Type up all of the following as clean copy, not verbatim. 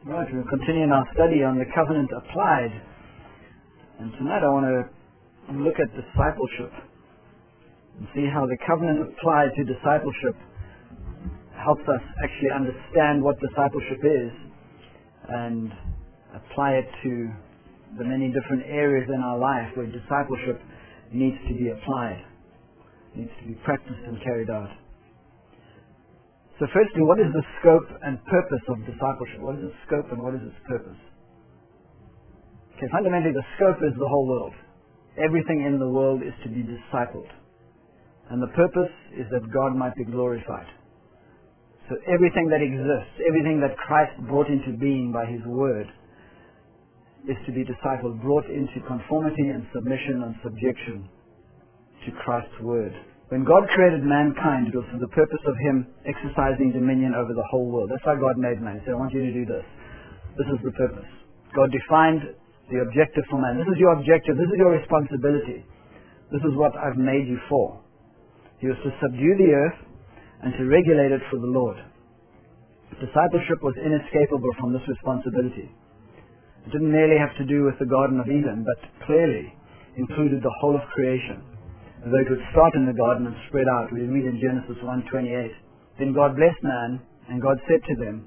Right, we're continuing our study on the covenant applied. And tonight I want to look at discipleship and see how the covenant applied to discipleship helps us actually understand what discipleship is and apply it to the many different areas in our life where discipleship needs to be applied, needs to be practiced and carried out. So firstly, what is the scope and purpose of discipleship? What is its scope and what is its purpose? Okay, fundamentally the scope is the whole world. Everything in the world is to be discipled. And the purpose is that God might be glorified. So everything that exists, everything that Christ brought into being by His Word is to be discipled, brought into conformity and submission and subjection to Christ's Word. When God created mankind, it was for the purpose of Him exercising dominion over the whole world. That's why God made man. He said, I want you to do this. This is the purpose. God defined the objective for man. This is your objective. This is your responsibility. This is what I've made you for. He was to subdue the earth and to regulate it for the Lord. Discipleship was inescapable from this responsibility. It didn't merely have to do with the Garden of Eden, but clearly included the whole of creation. Though it would start in the garden and spread out. We read in Genesis 1:28. Then God blessed man, and God said to them,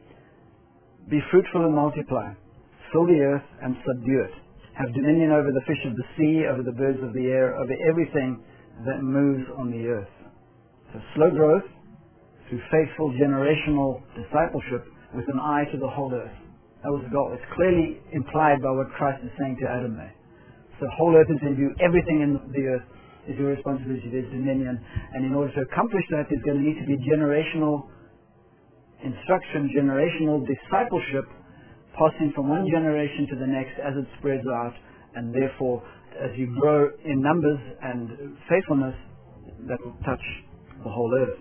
be fruitful and multiply, fill the earth and subdue it. Have dominion over the fish of the sea, over the birds of the air, over everything that moves on the earth. So slow growth through faithful generational discipleship with an eye to the whole earth. That was the goal. It's clearly implied by what Christ is saying to Adam there. So the whole earth is in view. Everything in the earth is your responsibility. There's dominion. And in order to accomplish that, there's going to need to be generational instruction, generational discipleship, passing from one generation to the next as it spreads out. And therefore, as you grow in numbers and faithfulness, that will touch the whole earth.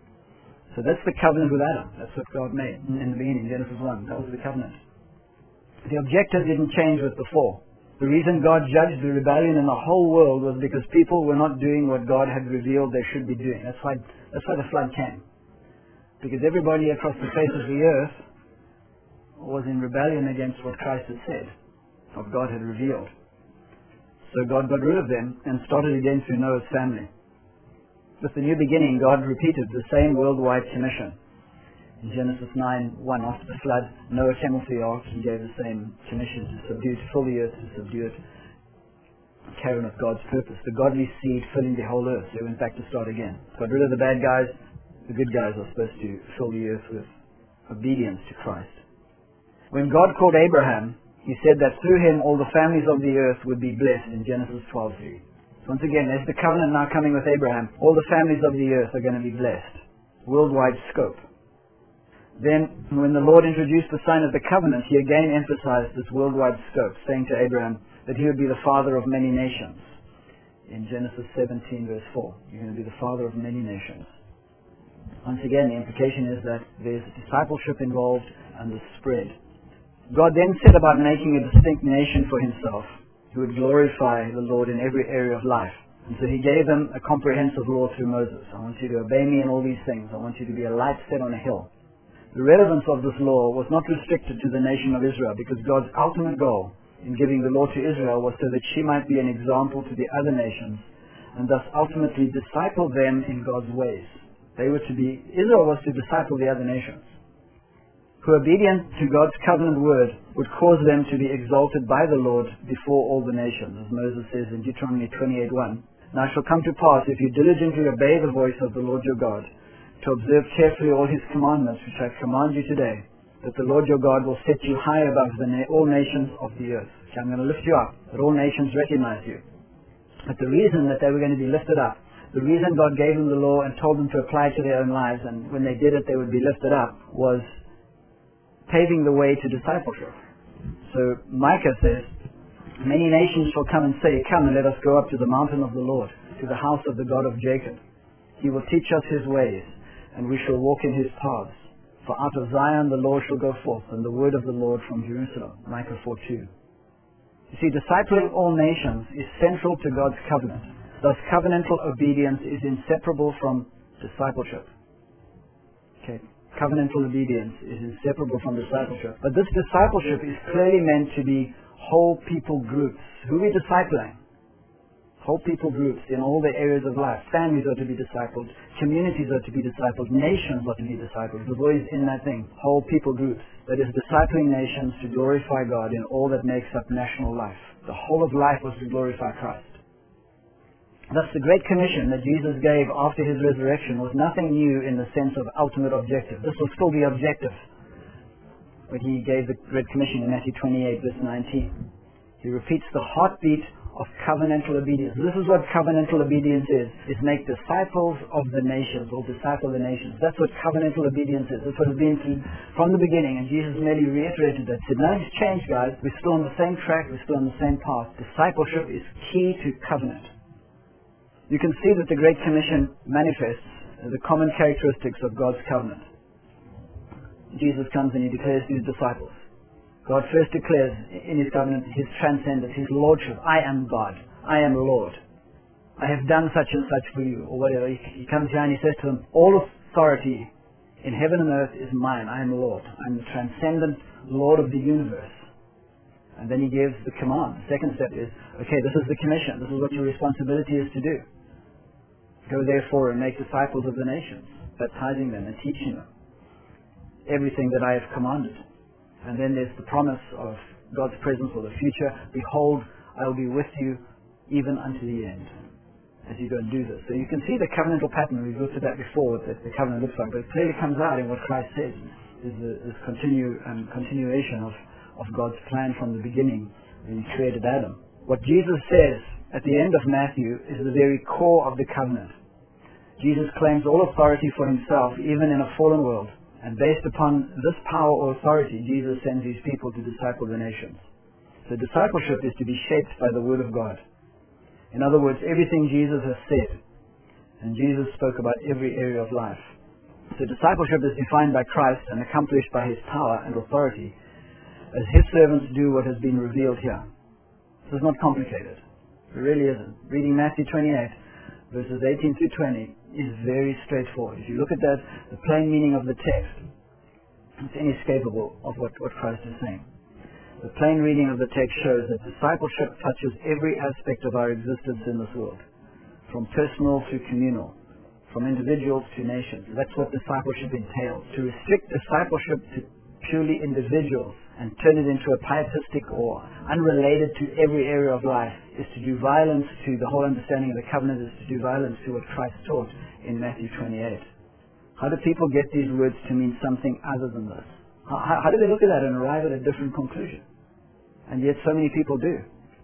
So that's the covenant with Adam. That's what God made in the beginning, Genesis 1. That was the covenant. The objective didn't change with before. The reason God judged the rebellion in the whole world was because people were not doing what God had revealed they should be doing. That's why the flood came. Because everybody across the face of the earth was in rebellion against what Christ had said, what God had revealed. So God got rid of them and started again through Noah's family. With the new beginning, God repeated the same worldwide commission. In Genesis 9:1, after the flood, Noah came off the ark. He gave the same commission to subdue, to fill the earth, to subdue it, carrying out God's purpose. The godly seed filling the whole earth. So he went back to start again. Got rid of the bad guys. The good guys are supposed to fill the earth with obedience to Christ. When God called Abraham, He said that through him all the families of the earth would be blessed in Genesis 12:3. So once again, there's the covenant now coming with Abraham. All the families of the earth are going to be blessed. Worldwide scope. Then, when the Lord introduced the sign of the covenant, He again emphasized this worldwide scope, saying to Abraham that he would be the father of many nations. In Genesis 17, verse 4, you're going to be the father of many nations. Once again, the implication is that there's discipleship involved and the spread. God then set about making a distinct nation for Himself, who would glorify the Lord in every area of life. And so He gave them a comprehensive law through Moses. I want you to obey me in all these things. I want you to be a light set on a hill. The relevance of this law was not restricted to the nation of Israel, because God's ultimate goal in giving the law to Israel was so that she might be an example to the other nations, and thus ultimately disciple them in God's ways. Israel was to disciple the other nations, who obedient to God's covenant word would cause them to be exalted by the Lord before all the nations, as Moses says in Deuteronomy 28:1. Now it shall come to pass, if you diligently obey the voice of the Lord your God, to observe carefully all His commandments which I command you today, that the Lord your God will set you high above all nations of the earth. Okay, I'm going to lift you up, that all nations recognize you. But the reason that they were going to be lifted up, the reason God gave them the law and told them to apply it to their own lives, and when they did it they would be lifted up, was paving the way to discipleship. So Micah says, many nations shall come and say, come and let us go up to the mountain of the Lord, to the house of the God of Jacob. He will teach us His ways, and we shall walk in His paths. For out of Zion the law shall go forth, and the word of the Lord from Jerusalem. Micah 4:2. You see, discipling all nations is central to God's covenant. Thus, covenantal obedience is inseparable from discipleship. Okay. Covenantal obedience is inseparable from discipleship. But this discipleship is clearly meant to be whole people groups. Who are we discipling? Whole people groups in all the areas of life. Families are to be discipled. Communities are to be discipled. Nations are to be discipled. The boys in that thing. Whole people groups. That is discipling nations to glorify God in all that makes up national life. The whole of life was to glorify Christ. Thus, the Great Commission that Jesus gave after His resurrection was nothing new in the sense of ultimate objective. This will still be objective when He gave the Great Commission in Matthew 28, verse 19. He repeats the heartbeat of covenantal obedience. This is what covenantal obedience is make disciples of the nations, or disciple the nations. That's what covenantal obedience is. That's what it's been from the beginning, and Jesus merely reiterated that. Said, nothing's changed, guys. We're still on the same track. We're still on the same path. Discipleship is key to covenant. You can see that the Great Commission manifests the common characteristics of God's covenant. Jesus comes and He declares to His disciples. God first declares in His covenant His transcendence, His lordship. I am God. I am Lord. I have done such and such for you, or whatever. He comes here and He says to them, all authority in heaven and earth is mine. I am Lord. I am the transcendent Lord of the universe. And then He gives the command. The second step is, okay, this is the commission. This is what your responsibility is to do. Go therefore and make disciples of the nations, baptizing them and teaching them everything that I have commanded. And then there's the promise of God's presence for the future. Behold, I will be with you even unto the end as you go and do this. So you can see the covenantal pattern. We've looked at that before, what the covenant looks like. But it clearly comes out in what Christ says is this continuation of God's plan from the beginning when He created Adam. What Jesus says at the end of Matthew is the very core of the covenant. Jesus claims all authority for Himself, even in a fallen world. And based upon this power or authority, Jesus sends His people to disciple the nations. So discipleship is to be shaped by the Word of God. In other words, everything Jesus has said, and Jesus spoke about every area of life. So discipleship is defined by Christ and accomplished by His power and authority, as His servants do what has been revealed here. This is not complicated. It really isn't. Reading Matthew 28, verses 18 through 20, is very straightforward. If you look at that, the plain meaning of the text, it's inescapable of what Christ is saying. The plain reading of the text shows that discipleship touches every aspect of our existence in this world, from personal to communal, from individuals to nations. That's what discipleship entails. To restrict discipleship to purely individuals and turn it into a pietistic or unrelated to every area of life is to do violence to the whole understanding of the covenant, is to do violence to what Christ taught in Matthew 28. How do people get these words to mean something other than this? How do they look at that and arrive at a different conclusion? And yet so many people do.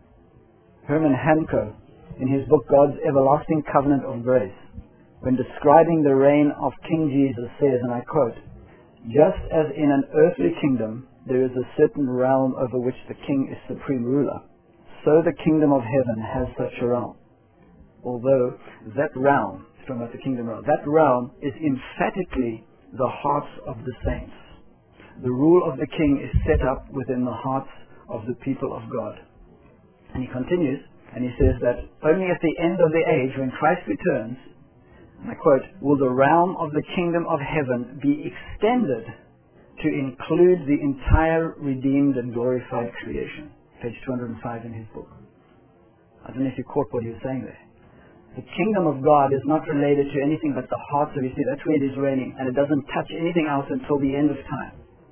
Herman Hanko, in his book God's Everlasting Covenant of Grace, when describing the reign of King Jesus, says, and I quote, "Just as in an earthly kingdom there is a certain realm over which the king is supreme ruler, so the kingdom of heaven has such a realm. Although that realm," it's talking about the kingdom realm, "that realm is emphatically the hearts of the saints. The rule of the king is set up within the hearts of the people of God." And he continues, and he says that only at the end of the age, when Christ returns, and I quote, "will the realm of the kingdom of heaven be extended to include the entire redeemed and glorified creation." Page 205 in his book. I don't know if you caught what he was saying there. The kingdom of God is not related to anything but the hearts of His people. That's where it is reigning, and it doesn't touch anything else until the end of time.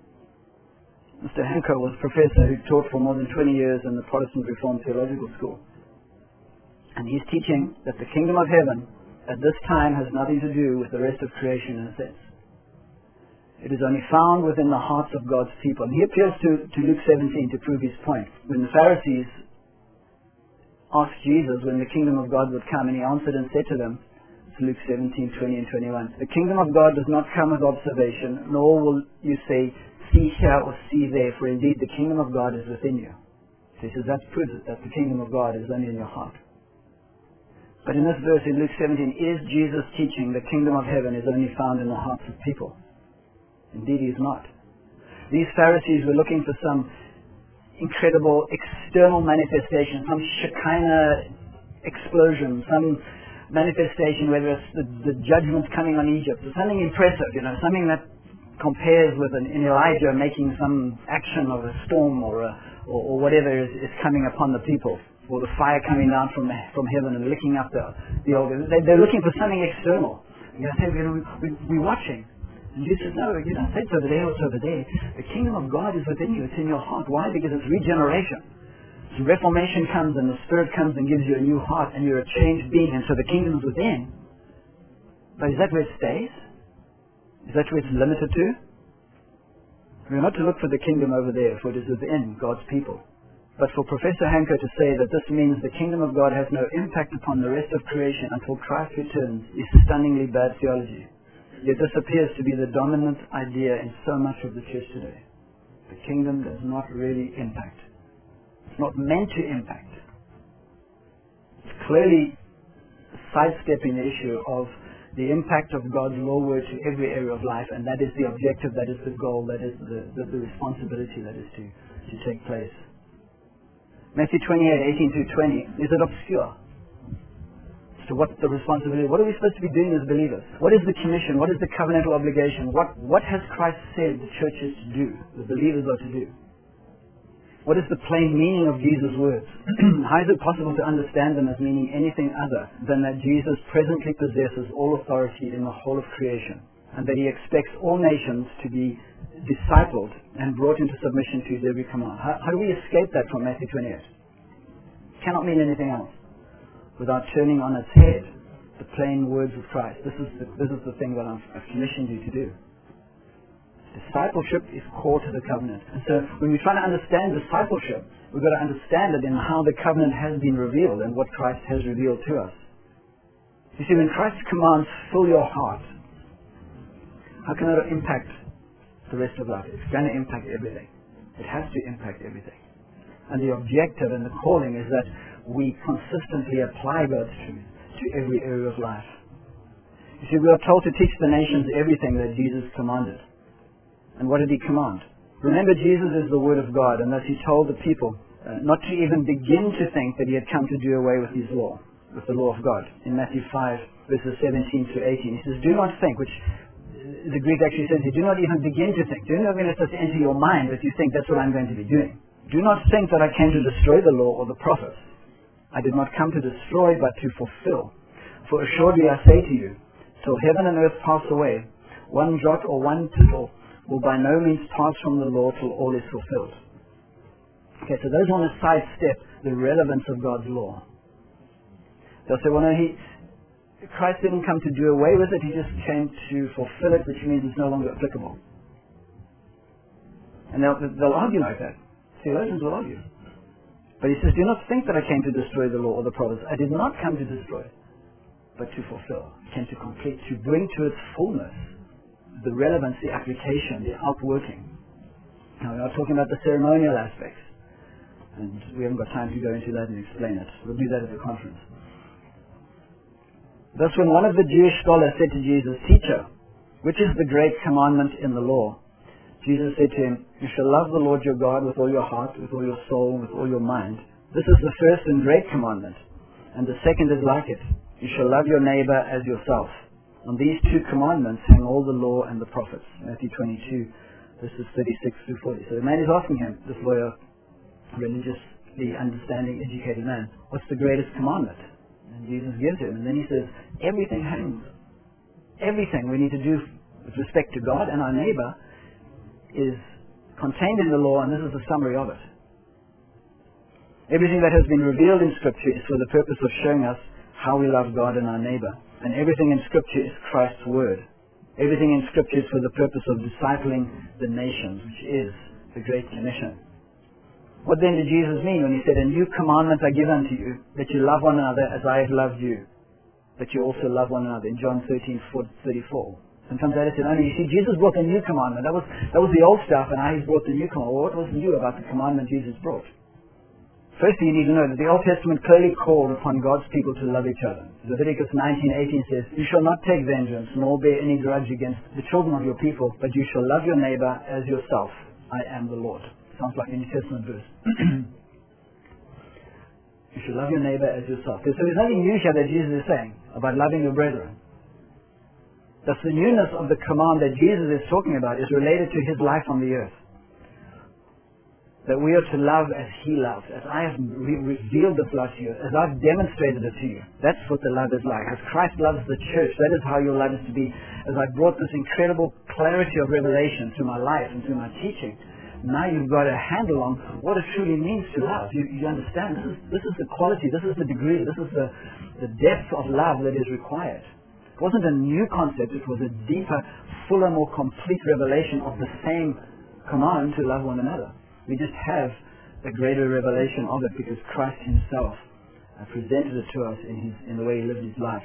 Mr. Hanko was a professor who taught for more than 20 years in the Protestant Reformed Theological School. And he's teaching that the kingdom of heaven at this time has nothing to do with the rest of creation in a sense. It is only found within the hearts of God's people. And he appeals to Luke 17 to prove his point. When the Pharisees asked Jesus when the kingdom of God would come, and He answered and said to them, it's Luke 17, 20 and 21, "The kingdom of God does not come with observation, nor will you say, see here or see there, for indeed the kingdom of God is within you." So he says that proves it, that the kingdom of God is only in your heart. But in this verse in Luke 17, is Jesus teaching the kingdom of heaven is only found in the hearts of people? Indeed He is not. These Pharisees were looking for some incredible external manifestation, some Shekinah explosion, some manifestation, whether it's the judgment coming on Egypt, or something impressive, something that compares with an Elijah making some action of a storm or whatever is coming upon the people, or the fire coming down from heaven and licking up the altar. They're looking for something external. You say, we're watching. And Jesus says, no, you don't say it's over there or it's over there. The kingdom of God is within you. It's in your heart. Why? Because it's regeneration. So reformation comes and the Spirit comes and gives you a new heart and you're a changed being. And so the kingdom is within. But is that where it stays? Is that where it's limited to? We're not to look for the kingdom over there, for it is within God's people. But for Professor Hanko to say that this means the kingdom of God has no impact upon the rest of creation until Christ returns is stunningly bad theology. Yet this appears to be the dominant idea in so much of the church today. The kingdom does not really impact. It's not meant to impact. It's clearly sidestepping the issue of the impact of God's law word to every area of life, and that is the objective, that is the goal, that is the responsibility that is to take place. Matthew 28:18-20, is it obscure as to what the responsibility, what are we supposed to be doing as believers? What is the commission? What is the covenantal obligation? What has Christ said the church is to do, the believers are to do? What is the plain meaning of Jesus' words? How is it possible to understand them as meaning anything other than that Jesus presently possesses all authority in the whole of creation, and that he expects all nations to be discipled and brought into submission to his every command? How do we escape that from Matthew 28? It cannot mean anything else without turning on its head the plain words of Christ. This is the thing that I've commissioned you to do. Discipleship is core to the covenant. And so when we're trying to understand discipleship, we've got to understand it in how the covenant has been revealed and what Christ has revealed to us. You see, when Christ commands, fill your heart, how can that impact the rest of life? It's going to impact everything. It has to impact everything. And the objective and the calling is that we consistently apply God's truth to every area of life. You see, we are told to teach the nations everything that Jesus commanded. And what did he command? Remember, Jesus is the Word of God, and thus he told the people not to even begin to think that he had come to do away with his law, with the law of God. In Matthew 5, verses 17-18, he says, do not think, which the Greek actually says, do not even begin to think. Do not let it enter your mind that you think that's what I'm going to be doing. Do not think that I came to destroy the law or the prophets. I did not come to destroy, but to fulfill. For assuredly I say to you, till heaven and earth pass away, one jot or one tittle will by no means pass from the law till all is fulfilled. Okay, so those want to sidestep the relevance of God's law. They'll say, well, no, Christ didn't come to do away with it, he just came to fulfill it, which means it's no longer applicable. And they'll argue like that. Theologians will argue. But he says, do not think that I came to destroy the law or the prophets. I did not come to destroy, but to fulfill. I came to complete, to bring to its fullness the relevance, the application, the outworking. Now, we are talking about the ceremonial aspects, and we haven't got time to go into that and explain it. We'll do that at the conference. Thus, when one of the Jewish scholars said to Jesus, Teacher, which is the great commandment in the law? Jesus said to him, you shall love the Lord your God with all your heart, with all your soul, with all your mind. This is the first and great commandment, and the second is like it. You shall love your neighbor as yourself. On these two commandments hang all the law and the prophets. Matthew 22, verses 36-40. So the man is asking him, this lawyer, religiously understanding, educated man, what's the greatest commandment? And Jesus gives him. And then he says, everything hangs. Everything we need to do with respect to God and our neighbor is contained in the law, and this is the summary of it. Everything that has been revealed in Scripture is for the purpose of showing us how we love God and our neighbor. And everything in Scripture is Christ's Word. Everything in Scripture is for the purpose of discipling the nations, which is the Great Commission. What then did Jesus mean when he said, a new commandment I give unto you, that you love one another as I have loved you, that you also love one another, in John 13:34. Sometimes I said, you see, Jesus brought a new commandment. That was the old stuff, and now he's brought the new commandment. Well, what was new about the commandment Jesus brought? Firstly, you need to know that the Old Testament clearly called upon God's people to love each other. Leviticus 19:18 says, you shall not take vengeance, nor bear any grudge against the children of your people, but you shall love your neighbor as yourself. I am the Lord. Sounds like a New Testament verse. You should love your neighbor as yourself. So there's nothing new here that Jesus is saying about loving your brethren. Thus the newness of the command that Jesus is talking about is related to his life on the earth. That we are to love as he loved, as I have revealed this love to you, as I've demonstrated it to you. That's what the love is like. As Christ loves the church, that is how your love is to be. As I brought this incredible clarity of revelation through my life and through my teaching, now you've got a handle on what it truly means to love. You understand, this is the quality, this is the degree, this is the depth of love that is required. It wasn't a new concept, it was a deeper, fuller, more complete revelation of the same command to love one another. We just have a greater revelation of it because Christ himself presented it to us in the way he lived his life.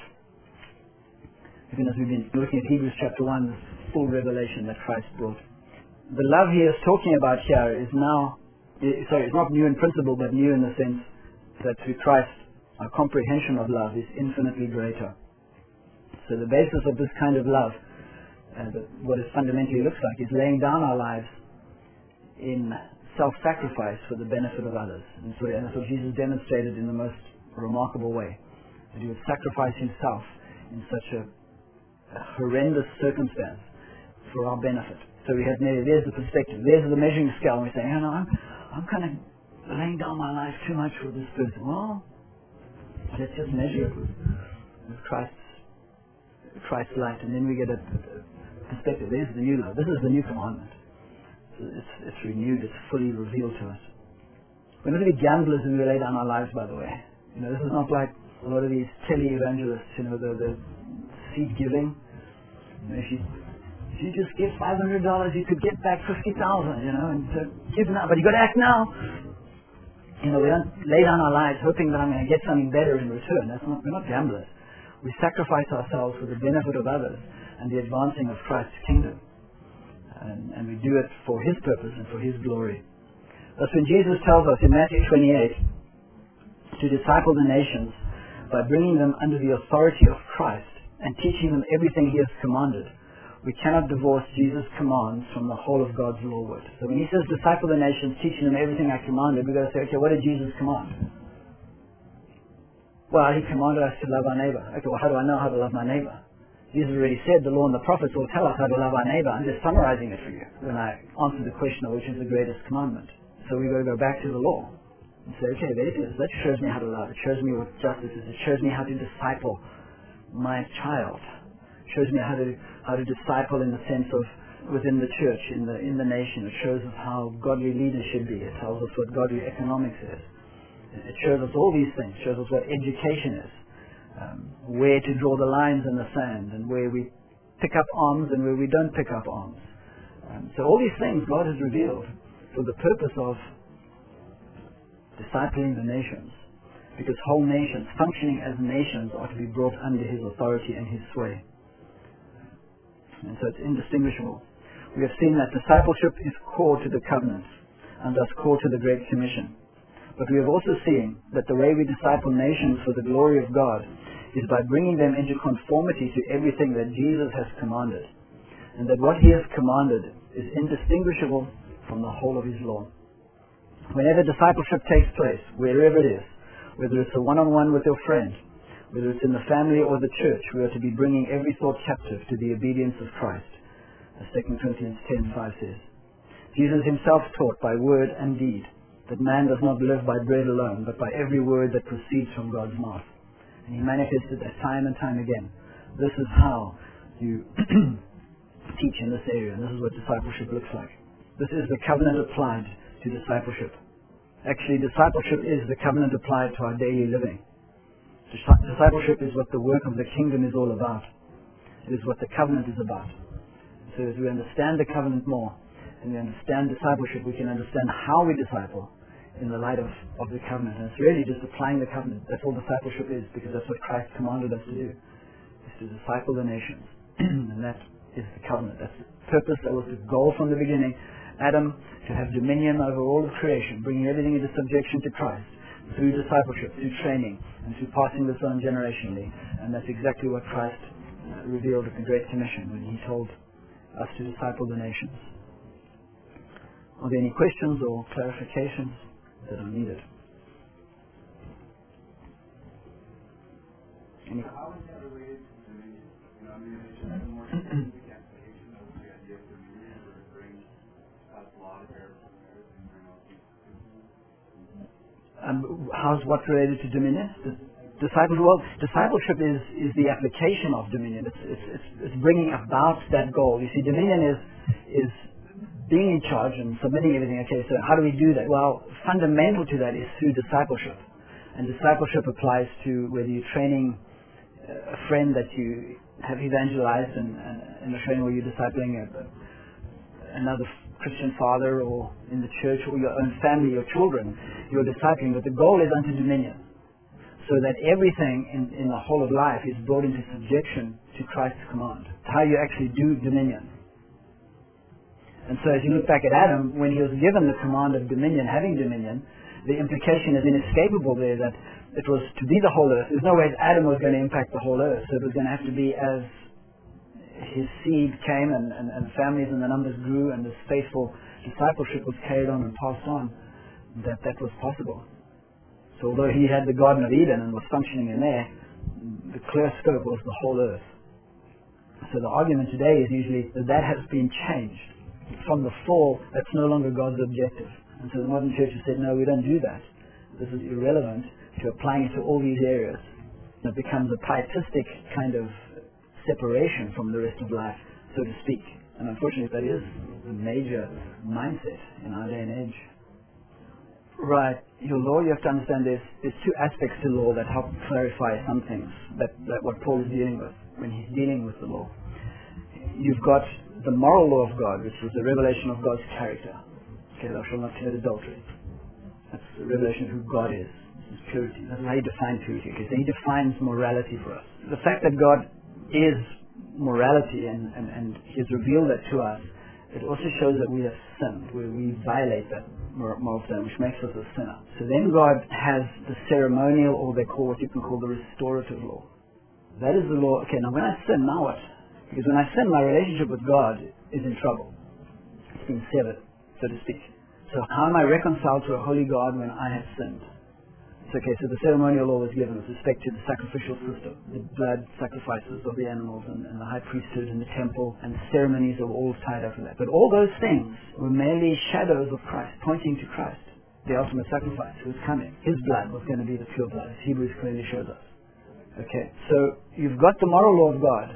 Even as we've been looking at Hebrews chapter 1, this full revelation that Christ brought. The love he is talking about here is it's not new in principle, but new in the sense that through Christ, our comprehension of love is infinitely greater. So the basis of this kind of love, what it fundamentally looks like, is laying down our lives in self-sacrifice for the benefit of others. And that's what Jesus demonstrated in the most remarkable way. That he would sacrifice himself in such a horrendous circumstance for our benefit. So we have there's the perspective, there's the measuring scale, and we say, I'm kind of laying down my life too much for this person. Well, let's just measure it with Christ's light, and then we get a perspective. There's the new love. This is the new commandment. It's renewed, it's fully revealed to us. We're not to be gamblers when we lay down our lives, by the way. This is not like a lot of these tele-evangelists, the seed giving. If you just give $500, you could get back $50,000, and so give now, but you got to act now. We don't lay down our lives hoping that I'm going to get something better in return. We're not gamblers. We sacrifice ourselves for the benefit of others and the advancing of Christ's kingdom. And we do it for his purpose and for his glory. That's when Jesus tells us in Matthew 28 to disciple the nations by bringing them under the authority of Christ and teaching them everything he has commanded. We cannot divorce Jesus' commands from the whole of God's law word. So when he says disciple the nations, teaching them everything I commanded, we've got to say, okay, what did Jesus command? Well, he commanded us to love our neighbor. Okay, well, how do I know how to love my neighbor? Jesus already said the law and the prophets will tell us how to love our neighbor. I'm just summarizing it for you when I answer the question of which is the greatest commandment. So we've got to go back to the law and say, okay, there it is. That shows me how to love. It shows me what justice is. It shows me how to disciple my child. It shows me how to disciple in the sense of within the church, in the nation. It shows us how godly leaders should be. It tells us what godly economics is. It shows us all these things. It shows us what education is. Where to draw the lines in the sand, and where we pick up arms and where we don't pick up arms. So all these things God has revealed for the purpose of discipling the nations, because whole nations, functioning as nations, are to be brought under his authority and his sway. And so it's indistinguishable. We have seen that discipleship is core to the covenant and thus core to the Great Commission. But we have also seen that the way we disciple nations for the glory of God is by bringing them into conformity to everything that Jesus has commanded, and that what he has commanded is indistinguishable from the whole of his law. Whenever discipleship takes place, wherever it is, whether it's a one-on-one with your friend, whether it's in the family or the church, we are to be bringing every thought captive to the obedience of Christ, as 2 Corinthians 10:5 says. Jesus himself taught by word and deed that man does not live by bread alone, but by every word that proceeds from God's mouth. And he manifested that time and time again. This is how you teach in this area, and this is what discipleship looks like. This is the covenant applied to discipleship. Actually, discipleship is the covenant applied to our daily living. Discipleship is what the work of the kingdom is all about. It is what the covenant is about. So as we understand the covenant more, and we understand discipleship, we can understand how we disciple in the light of the covenant. And it's really just applying the covenant. That's all discipleship is, because that's what Christ commanded us to do, is to disciple the nations. And that is the covenant. That's the purpose. That was the goal from the beginning. Adam to have dominion over all of creation, bringing everything into subjection to Christ through discipleship, through training, and through passing this on generationally. And that's exactly what Christ revealed at the Great Commission when he told us to disciple the nations. Are there any questions or clarifications that are needed? Any? How's what related to dominion? Discipleship is the application of dominion. It's bringing about that goal. You see, dominion is being in charge and submitting everything. Okay, so how do we do that? Well, fundamental to that is through discipleship. And discipleship applies to whether you're training a friend that you have evangelized in a training where you're discipling another Christian father, or in the church, or your own family, your children, you're discipling. But the goal is unto dominion, so that everything in the whole of life is brought into subjection to Christ's command. It's how you actually do dominion. And so as you look back at Adam, when he was given the command of dominion, having dominion, the implication is inescapable there that it was to be the whole earth. There's no way Adam was going to impact the whole earth, so it was going to have to be as his seed came and families and the numbers grew and this faithful discipleship was carried on and passed on, that was possible. So although he had the Garden of Eden and was functioning in there, the clear scope was the whole earth. So the argument today is usually that has been changed. From the fall, that's no longer God's objective. And so the modern church has said, no, we don't do that. This is irrelevant to applying it to all these areas. And it becomes a pietistic kind of separation from the rest of life, so to speak. And unfortunately, that is a major mindset in our day and age. Right. Your law, you have to understand there's two aspects to law that help clarify some things that what Paul is dealing with when he's dealing with the law. You've got the moral law of God, which is the revelation of God's character. Okay, thou shalt not commit adultery. That's the revelation of who God is. This is purity. That's how you define purity. Okay, so he defines morality for us. The fact that God is morality and he has revealed that to us, it also shows that we have sinned, where we violate that moral standard, which makes us a sinner. So then God has the ceremonial, or they call what you can call the restorative law. That is the law. Okay, now when I sin, now what? Because when I sin, my relationship with God is in trouble. It's been severed, so to speak. So how am I reconciled to a holy God when I have sinned? Okay, so the ceremonial law was given with respect to the sacrificial system, the blood sacrifices of the animals and the high priesthood and the temple and the ceremonies that were all tied up in that. But all those things were merely shadows of Christ, pointing to Christ, the ultimate sacrifice who was coming. His blood was going to be the pure blood, as Hebrews clearly shows us. Okay, so you've got the moral law of God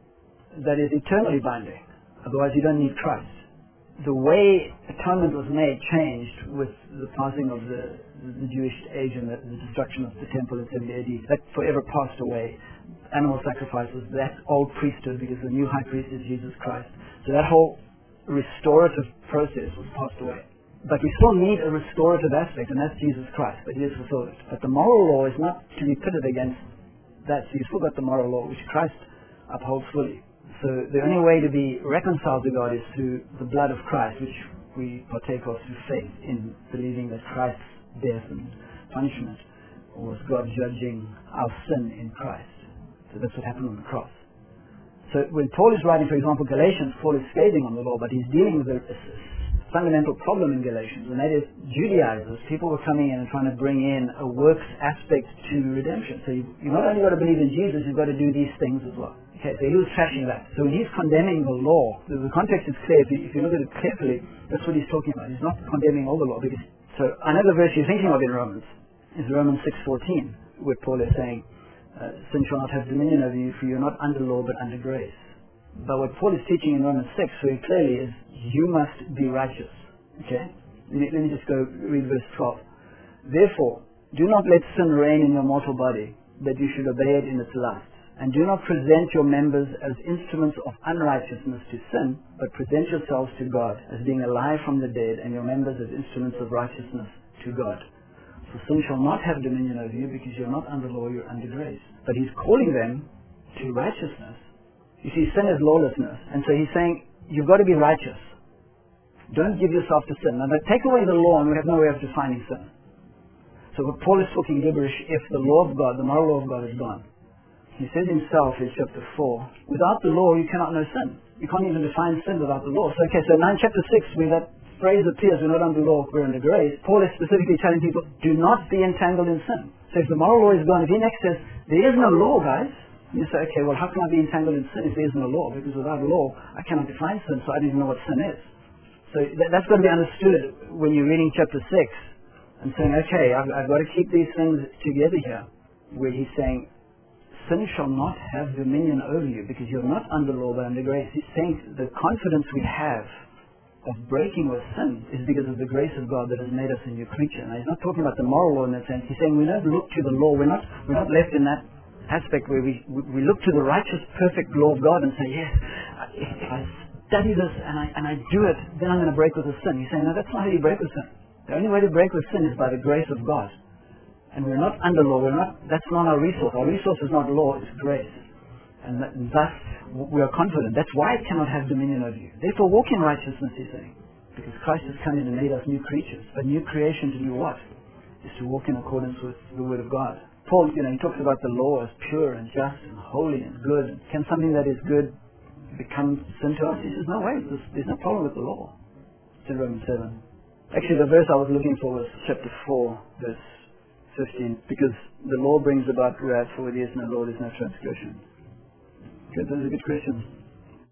that is eternally binding, otherwise you don't need Christ. The way atonement was made changed with the passing of the Jewish age and the destruction of the temple in 70 AD. That forever passed away. Animal sacrifices, that old priesthood, because the new high priest is Jesus Christ. So that whole restorative process was passed away. But we still need a restorative aspect, and that's Jesus Christ, but he has fulfilled it. But the moral law is not to be pitted against that. So you've still got the moral law, which Christ upholds fully. So the only way to be reconciled to God is through the blood of Christ, which we partake of through faith in believing that Christ's death and punishment was God judging our sin in Christ. So that's what happened on the cross. So when Paul is writing, for example, Galatians, Paul is scathing on the law, but he's dealing with a fundamental problem in Galatians, and that is Judaizers. People were coming in and trying to bring in a works aspect to redemption. So you've not only got to believe in Jesus, you've got to do these things as well. Okay, so he was trashing that. So when he's condemning the law, the context is clear. If you look at it carefully, that's what he's talking about. He's not condemning all the law. Because, so another verse you're thinking of in Romans is Romans 6:14, where Paul is saying, sin shall not have dominion over you, for you're not under law but under grace. But what Paul is teaching in Romans 6 very clearly is you must be righteous. Okay? Let me just go read verse 12. Therefore, do not let sin reign in your mortal body, that you should obey it in its lusts. And do not present your members as instruments of unrighteousness to sin, but present yourselves to God as being alive from the dead, and your members as instruments of righteousness to God. For sin shall not have dominion over you, because you're not under law, you're under grace. But he's calling them to righteousness. You see, sin is lawlessness. And so he's saying, you've got to be righteous. Don't give yourself to sin. Now, take away the law and we have no way of defining sin. So Paul is talking gibberish if the law of God, the moral law of God is gone. He says himself in chapter 4, without the law you cannot know sin. You can't even define sin without the law. So now in chapter 6, where that phrase appears, we're not under law, we're under grace, Paul is specifically telling people, do not be entangled in sin. So if the moral law is gone, if he next says, there is no law, guys, You say, okay, well, how can I be entangled in sin if there isn't a law? Because without a law, I cannot define sin, so I don't even know what sin is. So that's got to be understood when you're reading chapter 6 and saying, okay, I've got to keep these things together here, where he's saying, sin shall not have dominion over you because you're not under law but under grace. He's saying the confidence we have of breaking with sin is because of the grace of God that has made us a new creature. Now, he's not talking about the moral law in that sense. He's saying we don't look to the law. We're not left in that aspect where we look to the righteous, perfect law of God and say, yes, if I study this and I do it, then I'm going to break with the sin. He's saying, no, that's not how you break with sin. The only way to break with sin is by the grace of God. And we're not under law. That's not our resource. Our resource is not law, it's grace. And thus, we are confident. That's why it cannot have dominion over you. Therefore, walk in righteousness, he's saying. Because Christ has come in and made us new creatures. A new creation to do what? Is to walk in accordance with the Word of God. Paul, he talks about the law as pure and just and holy and good. Can something that is good become sin to us? He says, no way. There's no problem with the law. It's in Romans 7. Actually, the verse I was looking for was chapter 4, verse 15. Because the law brings about wrath, for where there is no law, there is no transgression. Good, those are good questions.